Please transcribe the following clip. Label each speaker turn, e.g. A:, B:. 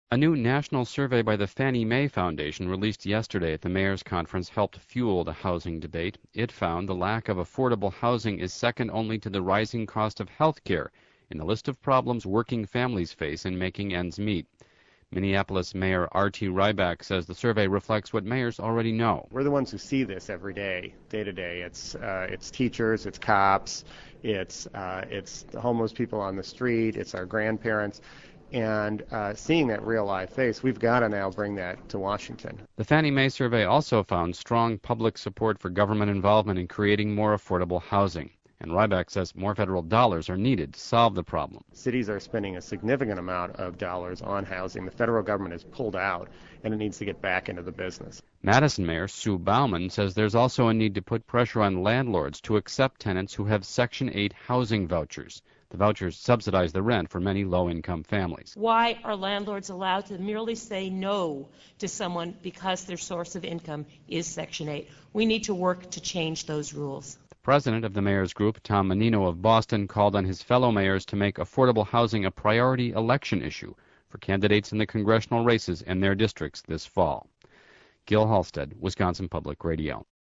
A: A new national survey by the Fannie Mae Foundation released yesterday at the mayor's conference helped fuel the housing debate. It found the lack of affordable housing is second only to the rising cost of health care in the list of problems working families face in making ends meet. Minneapolis Mayor R.T. Rybak says the survey reflects what mayors already know.
B: We're the ones who see this every day, day to day. It's teachers, it's cops, it's the homeless people on the street, it's our grandparents. And seeing that real live face, we've got to now bring that to Washington.
A: The Fannie Mae survey also found strong public support for government involvement in creating more affordable housing. And Rybak says more federal dollars are needed to solve the problem.
B: Cities are spending a significant amount of dollars on housing. The federal government has pulled out, and it needs to get back into the business.
A: Madison Mayor Sue Bauman says there's also a need to put pressure on landlords to accept tenants who have Section 8 housing vouchers. The vouchers subsidize the rent for many low-income families.
C: Why are landlords allowed to merely say no to someone because their source of income is Section 8? We need to work to change those rules.
A: The president of the mayor's group, Tom Menino of Boston, called on his fellow mayors to make affordable housing a priority election issue for candidates in the congressional races in their districts this fall. Gil Halstead, Wisconsin Public Radio.